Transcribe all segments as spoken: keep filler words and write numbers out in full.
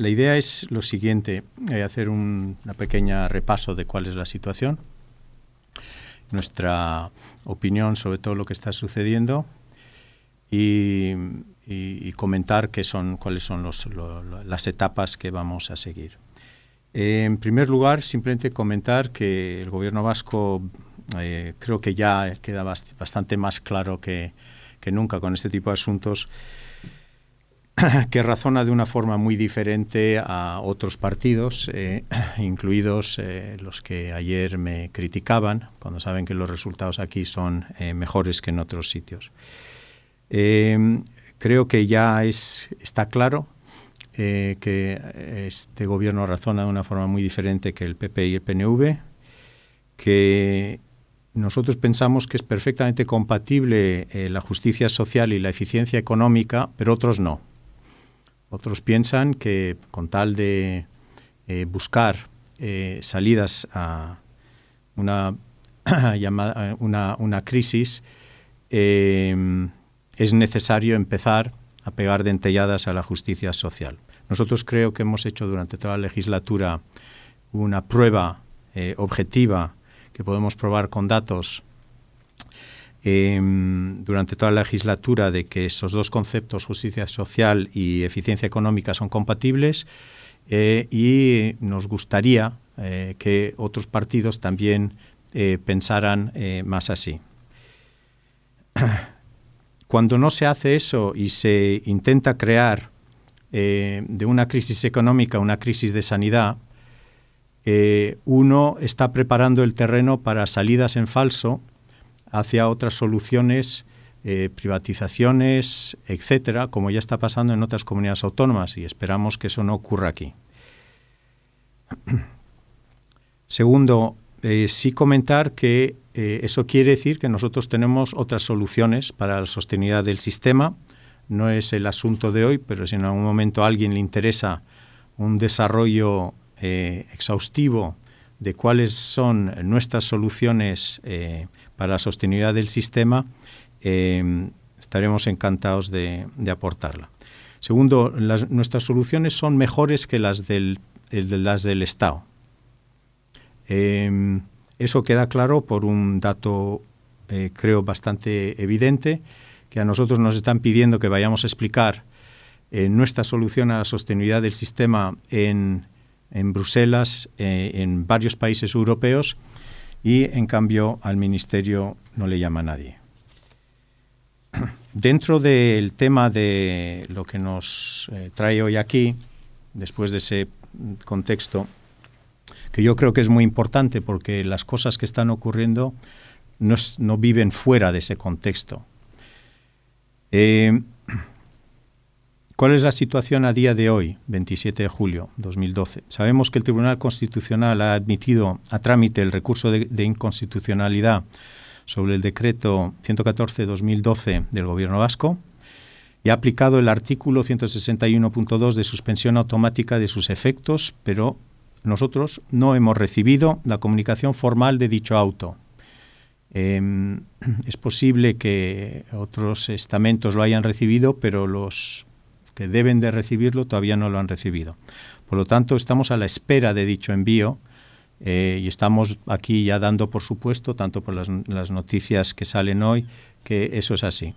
la idea es lo siguiente, eh, hacer un una pequeña repaso de cuál es la situación, nuestra opinión sobre todo lo que está sucediendo y, y, y comentar qué son, cuáles son los, lo, lo, las etapas que vamos a seguir. Eh, en primer lugar, simplemente comentar que el gobierno vasco eh, creo que ya queda bast- bastante más claro que, que nunca con este tipo de asuntos, que razona de una forma muy diferente a otros partidos, eh, incluidos eh, los que ayer me criticaban, cuando saben que los resultados aquí son eh, mejores que en otros sitios. Eh, creo que ya es, está claro eh, que este gobierno razona de una forma muy diferente que el P P y el P N V, que nosotros pensamos que es perfectamente compatible eh, la justicia social y la eficiencia económica, pero otros no. Otros piensan que con tal de eh, buscar eh, salidas a una, llamada, una, una crisis, eh, es necesario empezar a pegar dentelladas a la justicia social. Nosotros creo que hemos hecho durante toda la legislatura una prueba eh, objetiva que podemos probar con datos eh, durante toda la legislatura de que esos dos conceptos, justicia social y eficiencia económica, son compatibles eh, y nos gustaría eh, que otros partidos también eh, pensaran eh, más así. Cuando no se hace eso y se intenta crear eh, de una crisis económica una crisis de sanidad, eh, uno está preparando el terreno para salidas en falso hacia otras soluciones, eh, privatizaciones, etcétera, como ya está pasando en otras comunidades autónomas, y esperamos que eso no ocurra aquí. Segundo, eh, sí comentar que eh, eso quiere decir que nosotros tenemos otras soluciones para la sostenibilidad del sistema. No es el asunto de hoy, pero si en algún momento a alguien le interesa un desarrollo eh, exhaustivo de cuáles son nuestras soluciones eh, para la sostenibilidad del sistema, eh, estaremos encantados de, de aportarla. Segundo, las, nuestras soluciones son mejores que las del, el de las del Estado. Eh, eso queda claro por un dato, eh, creo, bastante evidente, que a nosotros nos están pidiendo que vayamos a explicar eh, nuestra solución a la sostenibilidad del sistema en, en Bruselas, eh, en varios países europeos, y en cambio al Ministerio no le llama a nadie. Dentro del tema de lo que nos eh, trae hoy aquí, después de ese contexto, que yo creo que es muy importante porque las cosas que están ocurriendo no, no viven fuera de ese contexto. Eh, ¿Cuál es la situación a día de hoy, veintisiete de julio de dos mil doce? Sabemos que el Tribunal Constitucional ha admitido a trámite el recurso de, de inconstitucionalidad sobre el decreto ciento catorce barra dos mil doce del Gobierno vasco y ha aplicado el artículo ciento sesenta y uno punto dos de suspensión automática de sus efectos, pero nosotros no hemos recibido la comunicación formal de dicho auto. Eh, es posible que otros estamentos lo hayan recibido, pero los que deben de recibirlo todavía no lo han recibido. Por lo tanto, estamos a la espera de dicho envío eh, y estamos aquí ya dando por supuesto, tanto por las, las noticias que salen hoy, que eso es así.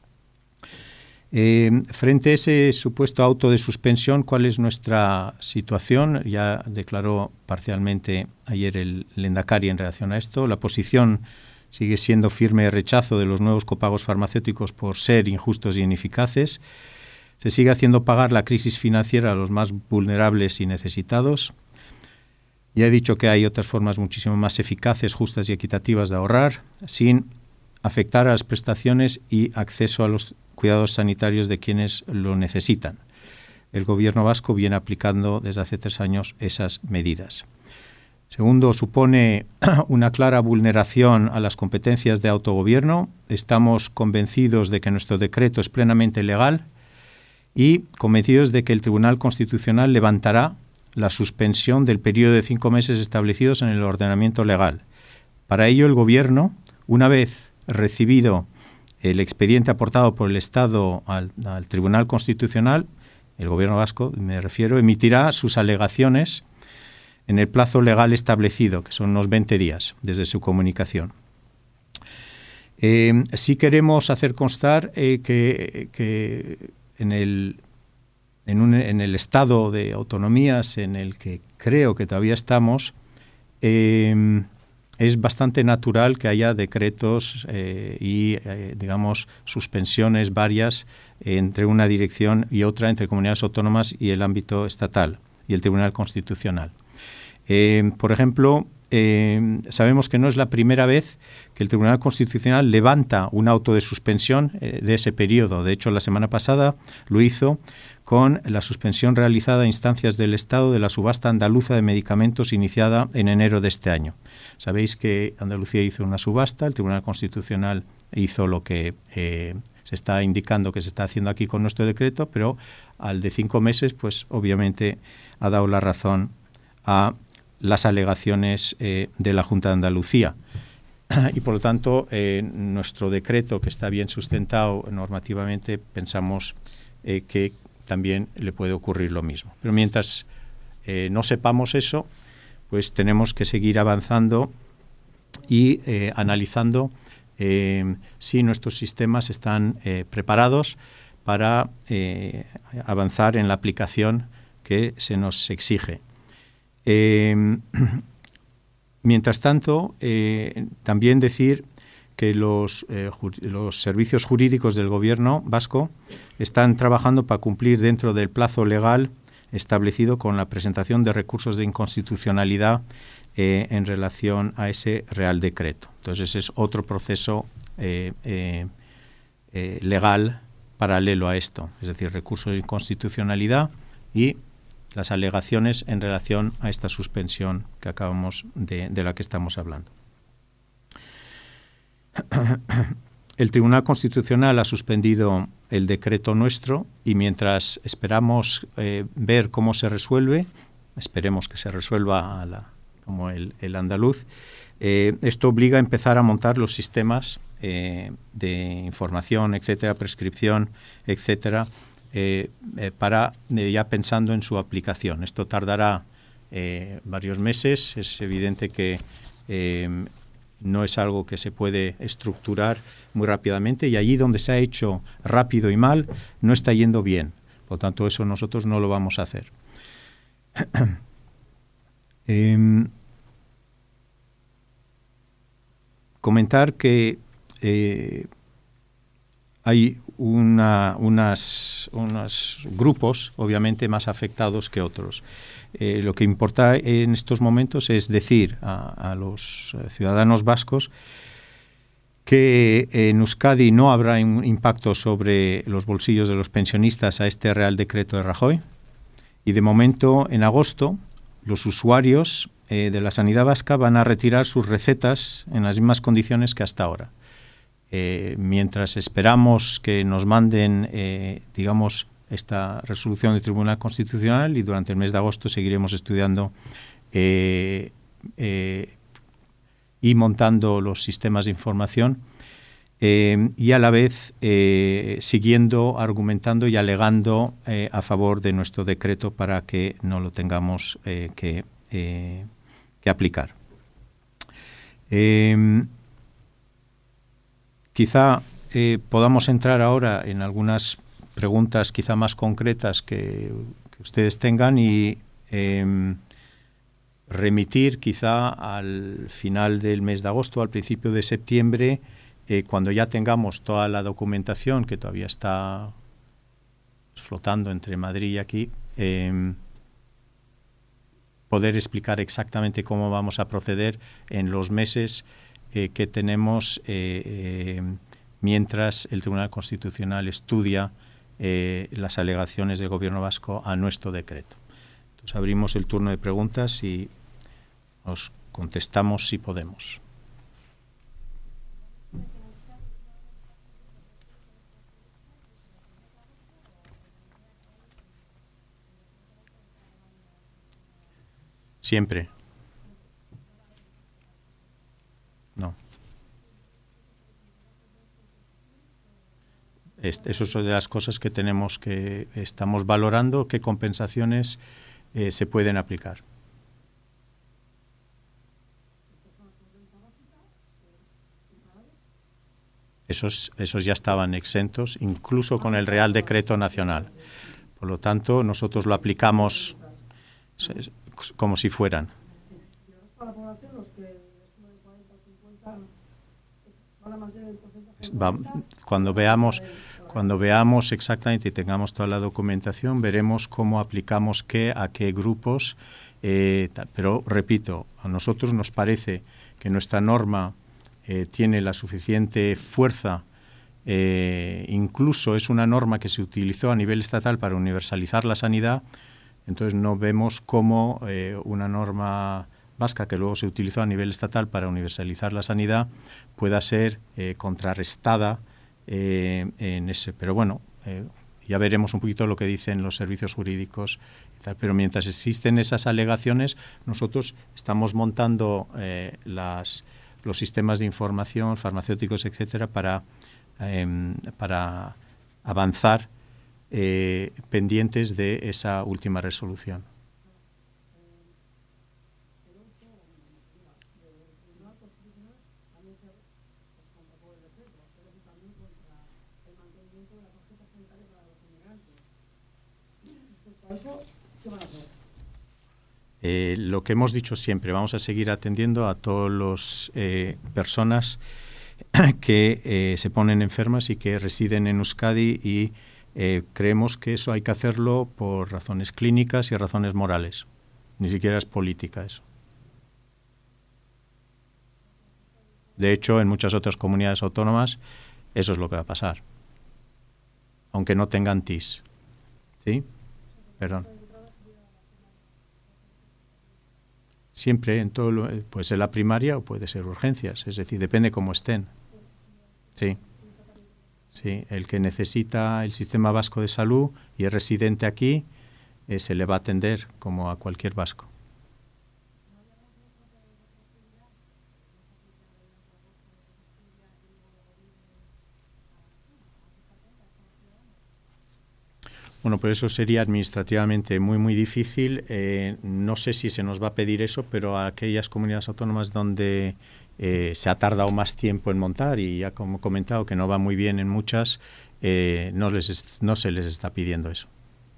Eh, frente a ese supuesto auto de suspensión, ¿cuál es nuestra situación? Ya declaró parcialmente ayer el Lehendakari en relación a esto. La posición sigue siendo firme de rechazo de los nuevos copagos farmacéuticos por ser injustos y ineficaces. Se sigue haciendo pagar la crisis financiera a los más vulnerables y necesitados. Ya he dicho que hay otras formas muchísimo más eficaces, justas y equitativas de ahorrar, sin afectar a las prestaciones y acceso a los cuidados sanitarios de quienes lo necesitan. El Gobierno vasco viene aplicando desde hace tres años esas medidas. Segundo, supone una clara vulneración a las competencias de autogobierno. Estamos convencidos de que nuestro decreto es plenamente legal y convencidos de que el Tribunal Constitucional levantará la suspensión del periodo de cinco meses establecidos en el ordenamiento legal. Para ello, el Gobierno, una vez recibido el expediente aportado por el Estado al, al Tribunal Constitucional, el Gobierno vasco, me refiero, emitirá sus alegaciones en el plazo legal establecido, que son unos veinte días desde su comunicación. Eh, sí queremos hacer constar eh, que, que en, el, en, un, en el estado de autonomías en el que creo que todavía estamos, eh, es bastante natural que haya decretos eh, y, eh, digamos, suspensiones varias entre una dirección y otra, entre comunidades autónomas y el ámbito estatal y el Tribunal Constitucional. Eh, por ejemplo, eh, sabemos que no es la primera vez que el Tribunal Constitucional levanta un auto de suspensión eh, de ese periodo. De hecho, la semana pasada lo hizo con la suspensión realizada a instancias del Estado de la subasta andaluza de medicamentos iniciada en enero de este año. Sabéis que Andalucía hizo una subasta, el Tribunal Constitucional hizo lo que eh, se está indicando que se está haciendo aquí con nuestro decreto, pero al de cinco meses, pues obviamente ha dado la razón a las alegaciones eh, de la Junta de Andalucía. Y por lo tanto, eh, nuestro decreto, que está bien sustentado normativamente, pensamos eh, que también le puede ocurrir lo mismo. Pero mientras eh, no sepamos eso, pues tenemos que seguir avanzando y eh, analizando eh, si nuestros sistemas están eh, preparados para eh, avanzar en la aplicación que se nos exige. Eh, mientras tanto, eh, también decir que los, eh, los servicios jurídicos del Gobierno vasco están trabajando para cumplir dentro del plazo legal establecido con la presentación de recursos de inconstitucionalidad eh, en relación a ese Real Decreto. Entonces, ese es otro proceso eh, eh, eh, legal paralelo a esto, es decir, recursos de inconstitucionalidad y las alegaciones en relación a esta suspensión que acabamos de, de la que estamos hablando. El Tribunal Constitucional ha suspendido el decreto nuestro y mientras esperamos eh, ver cómo se resuelve, esperemos que se resuelva a la, como el, el andaluz, eh, esto obliga a empezar a montar los sistemas eh, de información, etcétera, prescripción, etcétera, eh, eh, para eh, ya pensando en su aplicación. Esto tardará eh, varios meses, es evidente que eh, no es algo que se puede estructurar muy rápidamente y allí donde se ha hecho rápido y mal no está yendo bien. Por lo tanto, eso nosotros no lo vamos a hacer. eh, comentar que eh, hay una, unas, unos grupos, obviamente, más afectados que otros. Eh, lo que importa en estos momentos es decir a, a los ciudadanos vascos que en Euskadi no habrá un impacto sobre los bolsillos de los pensionistas a este Real Decreto de Rajoy y de momento en agosto los usuarios eh, de la sanidad vasca van a retirar sus recetas en las mismas condiciones que hasta ahora. Eh, mientras esperamos que nos manden, eh, digamos, esta resolución del Tribunal Constitucional y durante el mes de agosto seguiremos estudiando eh, eh, y montando los sistemas de información eh, y a la vez eh, siguiendo, argumentando y alegando eh, a favor de nuestro decreto para que no lo tengamos eh, que, eh, que aplicar. Eh, quizá eh, podamos entrar ahora en algunas preguntas quizá más concretas que, que ustedes tengan y eh, remitir quizá al final del mes de agosto, al principio de septiembre, eh, cuando ya tengamos toda la documentación que todavía está flotando entre Madrid y aquí, eh, poder explicar exactamente cómo vamos a proceder en los meses eh, que tenemos eh, eh, mientras el Tribunal Constitucional estudia Eh, las alegaciones del Gobierno vasco a nuestro decreto. Entonces abrimos el turno de preguntas y os contestamos si podemos. Siempre. No. Eso es de las cosas que tenemos que estamos valorando, qué compensaciones eh, se pueden aplicar. Esos, esos ya estaban exentos, incluso con el Real Decreto Nacional. Por lo tanto, nosotros lo aplicamos como si fueran. Va, cuando veamos, cuando veamos exactamente y tengamos toda la documentación, veremos cómo aplicamos qué a qué grupos. Eh, pero, repito, a nosotros nos parece que nuestra norma eh, tiene la suficiente fuerza. Eh, incluso es una norma que se utilizó a nivel estatal para universalizar la sanidad. Entonces no vemos cómo eh, una norma vasca que luego se utilizó a nivel estatal para universalizar la sanidad pueda ser eh, contrarrestada eh, en ese. Pero bueno, eh, ya veremos un poquito lo que dicen los servicios jurídicos y tal. Pero mientras existen esas alegaciones, nosotros estamos montando eh, las, los sistemas de información farmacéuticos, etcétera, para, eh, para avanzar eh, pendientes de esa última resolución. Eh, lo que hemos dicho siempre, vamos a seguir atendiendo a todas las eh, personas que eh, se ponen enfermas y que residen en Euskadi y eh, creemos que eso hay que hacerlo por razones clínicas y razones morales. Ni siquiera es política eso. De hecho, en muchas otras comunidades autónomas eso es lo que va a pasar, aunque no tengan T I S. ¿Sí? Perdón. Siempre en todo lo, puede ser la primaria o puede ser urgencias, es decir, depende cómo estén. Sí. Sí, el que necesita el sistema vasco de salud y es residente aquí, eh, se le va a atender como a cualquier vasco. Bueno, pues eso sería administrativamente muy, muy difícil. Eh, no sé si se nos va a pedir eso, pero a aquellas comunidades autónomas donde eh, se ha tardado más tiempo en montar y ya como he comentado que no va muy bien en muchas, eh, no, les, no se les está pidiendo eso.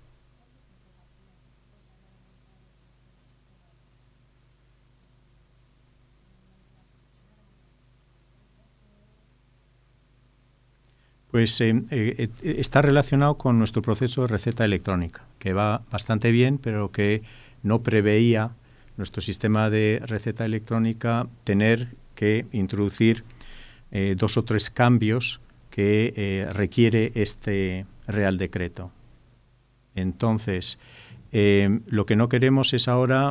Pues eh, eh, está relacionado con nuestro proceso de receta electrónica, que va bastante bien, pero que no preveía nuestro sistema de receta electrónica tener que introducir eh, dos o tres cambios que eh, requiere este Real Decreto. Entonces, eh, lo que no queremos es ahora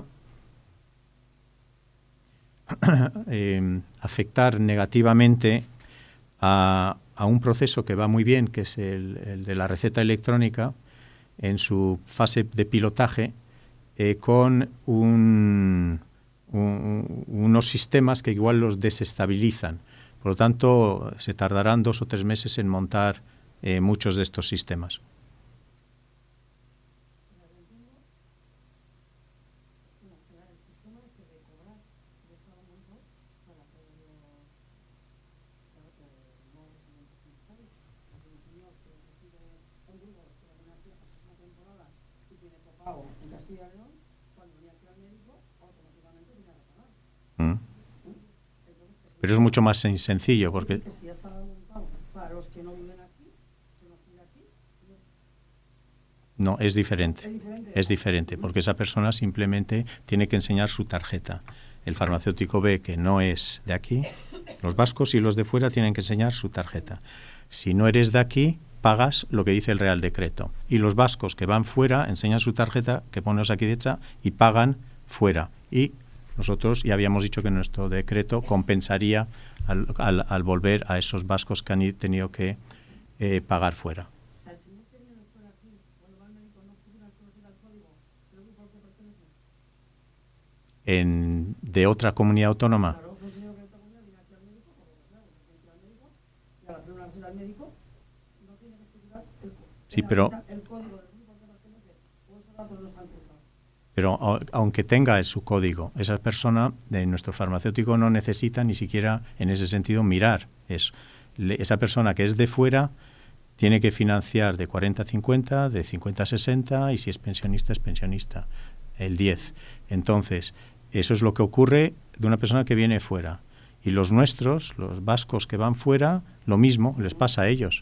eh, afectar negativamente a a un proceso que va muy bien, que es el, el de la receta electrónica, en su fase de pilotaje, eh, con un, un, unos sistemas que igual los desestabilizan. Por lo tanto, se tardarán dos o tres meses en montar eh, muchos de estos sistemas. Mm. Pero es mucho más sencillo porque no, es diferente. Es diferente porque esa persona simplemente tiene que enseñar su tarjeta. El farmacéutico ve que no es de aquí. Los vascos y los de fuera tienen que enseñar su tarjeta. Si no eres de aquí, pagas lo que dice el Real Decreto. Y los vascos que van fuera enseñan su tarjeta, que pones aquí derecha, y pagan fuera. Y nosotros ya habíamos dicho que nuestro decreto compensaría al, al, al volver a esos vascos que han tenido que eh, pagar fuera. En, de otra comunidad autónoma. Sí, pero, pero aunque tenga su código, esa persona de nuestro farmacéutico no necesita ni siquiera en ese sentido mirar eso. Esa persona que es de fuera tiene que financiar de cuarenta a cincuenta, de cincuenta a sesenta y si es pensionista es pensionista, el diez. Entonces, eso es lo que ocurre de una persona que viene fuera. Y los nuestros, los vascos que van fuera, lo mismo les pasa a ellos.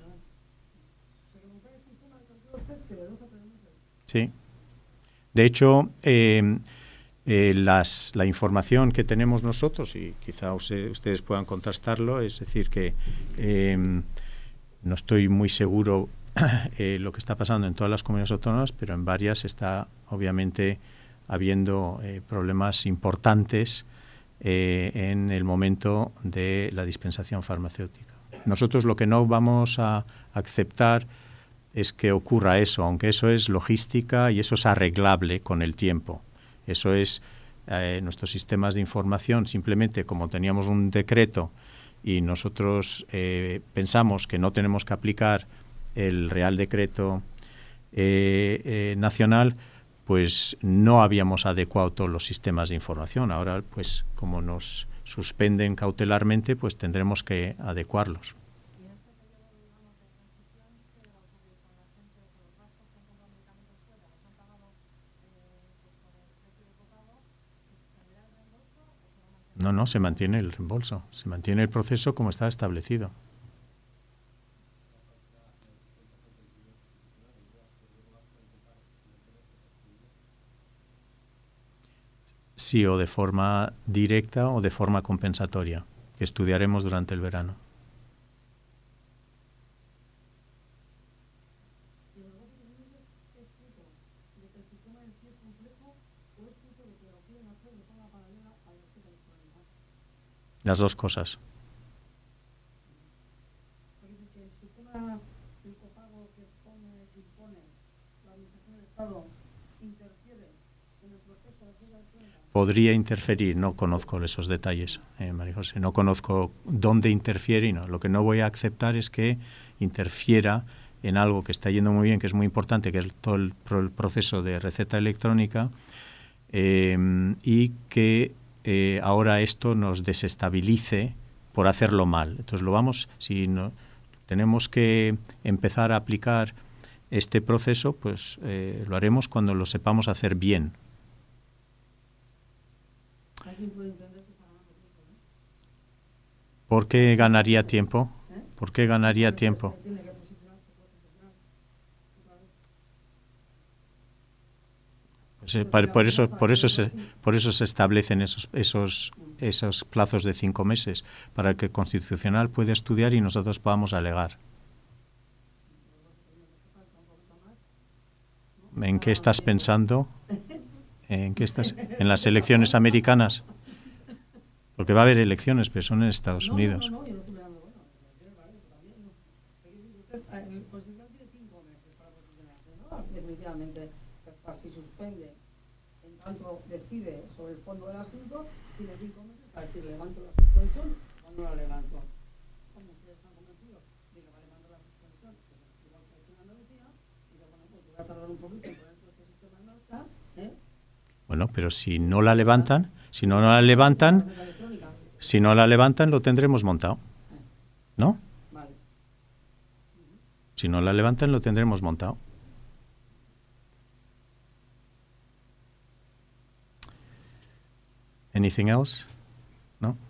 Sí. De hecho, eh, eh, las, la información que tenemos nosotros, y quizá use, ustedes puedan contrastarlo, es decir, que eh, no estoy muy seguro eh, lo que está pasando en todas las comunidades autónomas, pero en varias está obviamente habiendo eh, problemas importantes eh, en el momento de la dispensación farmacéutica. Nosotros lo que no vamos a aceptar es que ocurra eso, aunque eso es logística y eso es arreglable con el tiempo. Eso es eh, nuestros sistemas de información, simplemente como teníamos un decreto y nosotros eh, pensamos que no tenemos que aplicar el Real Decreto eh, eh, nacional, pues no habíamos adecuado todos los sistemas de información. Ahora, pues como nos suspenden cautelarmente, pues tendremos que adecuarlos. No, no, se mantiene el reembolso, se mantiene el proceso como está establecido. Sí, o de forma directa o de forma compensatoria, que estudiaremos durante el verano. Las dos cosas. Podría interferir, no conozco esos detalles, eh, María José, no conozco dónde interfiere y no. Lo que no voy a aceptar es que interfiera en algo que está yendo muy bien, que es muy importante, que es todo el, el proceso de receta electrónica, eh, y que eh, ahora esto nos desestabilice por hacerlo mal. Entonces lo vamos, si no, tenemos que empezar a aplicar este proceso, pues eh, lo haremos cuando lo sepamos hacer bien. ¿Por qué ganaría tiempo? ¿Por qué ganaría tiempo? Pues, eh, por, por eso, por eso se, por eso se establecen esos, esos, esos plazos de cinco meses para que el Constitucional pueda estudiar y nosotros podamos alegar. ¿En qué estás pensando? ¿En qué estás? ¿En las elecciones americanas? Porque va a haber elecciones, pero son en Estados Unidos. No, no, no, yo no estoy hablando, bueno, el Constitucional tiene cinco meses para posicionarse, ¿no? Definitivamente, si suspende, en tanto decide sobre el fondo del asunto, tiene cinco meses para decir, levanto la suspensión o no la levanto. Como ustedes están convencidos de que va a levantar la suspensión, que igual que aquí en Andalucía, dice, bueno, pues voy a tardar un poquito en poner todo este sistema en marcha, ¿eh? Bueno, pero si no la levantan, si no la levantan, si no la levantan, lo tendremos montado, ¿no? Vale. Si no la levantan, lo tendremos montado. Anything else? No?